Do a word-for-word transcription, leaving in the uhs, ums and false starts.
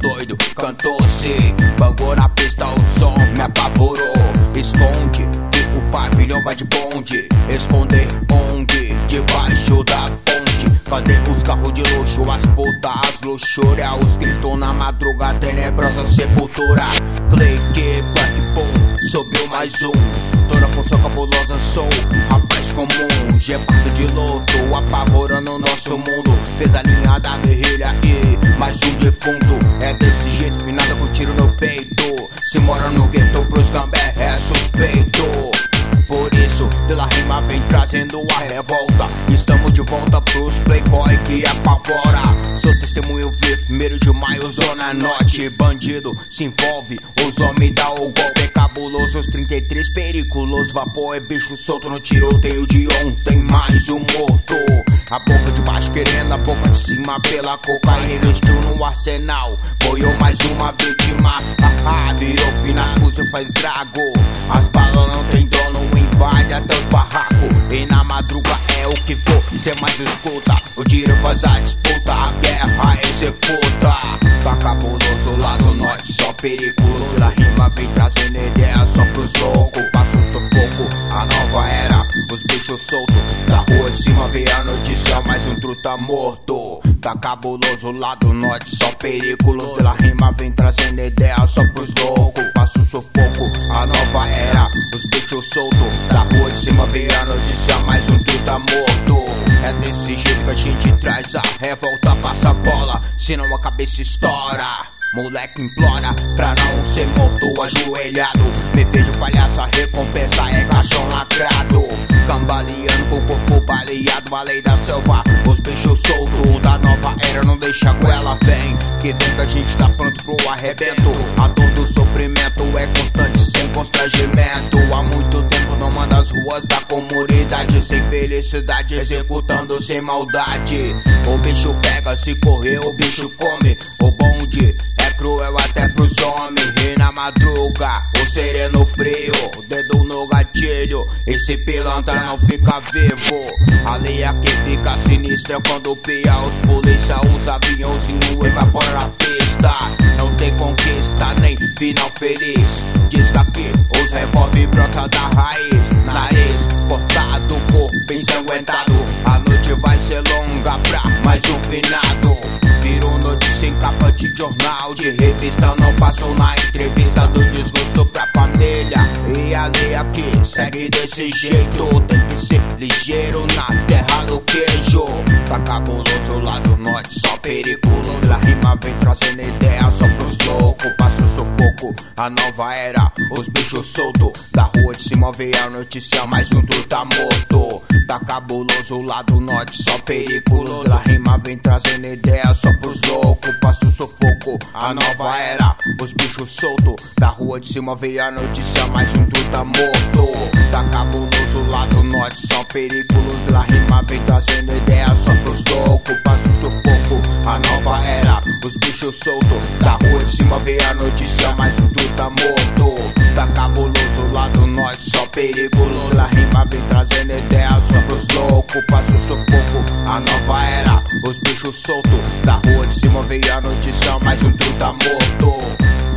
doido, cantou-se. Bangou na pista, o som me apavorou. Esconde, que o pavilhão vai de bonde. Esconder onde? Debaixo da ponte. Cadê os carros de luxo, as putas, as luxúria? Os gritos na madruga, tenebrosa sepultura. Clique, black boom, subiu mais um. Toda função cabulosa, sou rapaz comum. Gepardo de loto, apavorando o nosso mundo. Fez a linha da guerrilha e mais um defunto. É desse jeito, finada com tiro no peito. Se mora no gueto, pros gambé é suspeito. Por isso, pela rima vem trazendo a revolta. Estamos de volta pros playboy que apavora. Sou testemunho vivo, primeiro de maio, zona norte. Bandido se envolve, os homens dá o golpe. Cabuloso, os trinta e três periculoso. Vapor é bicho solto no tiroteio de ontem. Mais um morto. A boca de baixo querendo a boca de cima pela cocaína. Investiu no arsenal, boiou mais uma vítima. Haha, virou final, fuzil faz drago. As balas não tem dono, invade até os barracos. E na madruga é o que for, cê mais escuta. O dinheiro faz a disputa, a guerra executa. Tá cabuloso lá do norte, só periculoso. A rima vem trazendo ideia só pros loucos. Passa o sufoco, a nova era, os bichos soltos. Da rua de cima veio a notícia, mais um truta morto. Tá cabuloso lá do norte, só periculoso. Pela rima vem trazendo ideia só pros loucos. Passa o sufoco, a nova era, os bichos soltos. Da rua de cima veio a notícia, mais um truta morto. É desse jeito que a gente traz a revolta, passa a bola, senão a cabeça estoura. Moleque implora pra não ser morto ajoelhado. Me vejo palhaço, a recompensa é caixão lacrado. Cambaleando com o corpo baleado, a lei da selva. Os bichos soltos da nova era, não deixa com ela. Vem, que vem que a gente tá pronto pro arrebento. A dor do sofrimento é constante, sem constrangimento. Há muito tempo não manda as ruas da comunidade. Sem felicidade, executando sem maldade. O bicho pega, se correr o bicho come. O bonde é cruel até pros homens. E na madruga, o sereno frio, o dedo no gatilho. Esse pilantra não fica vivo. A lei aqui fica sinistra quando pia os polícia. Os aviãozinhos evapora a pista. Não tem conquista nem final feliz. Diz que aqui os revólver brota da raiz. Nariz cortado, corpo ensanguentado. A noite vai ser longa pra mais um finado. Virou notícia em capa de jornal, de revista. Não passou na entrevista, do desgosto pra família. E a lei aqui segue desse jeito. Tem que ser ligeiro na terra do queijo. Tá cabuloso lá do norte, só periculoso. A rima vem trazendo ideia só pros loucos. Passa o sufoco, a nova era, os bichos soltos. Da rua de cima veio a notícia, mais um truta morto. Tá cabuloso lá do norte, só periculoso. A rima vem trazendo ideia só pros loucos. Passa o sufoco, a nova era, os bichos soltos. Da rua de cima veio a notícia, mais um truta morto. Tá cabuloso lá do norte, só periculoso. A rima vem trazendo ideia só pros loucos. Passa o sufoco, a nova era, os bichos soltos. Da rua de cima veio a notícia, mais um truta morto. Tá cabuloso lá do norte, só periculoso. A rima vem trazendo ideia só pros loucos. Passa o sufoco, a nova era, os bichos soltos. Da rua de cima veio a notícia, mais um truta morto.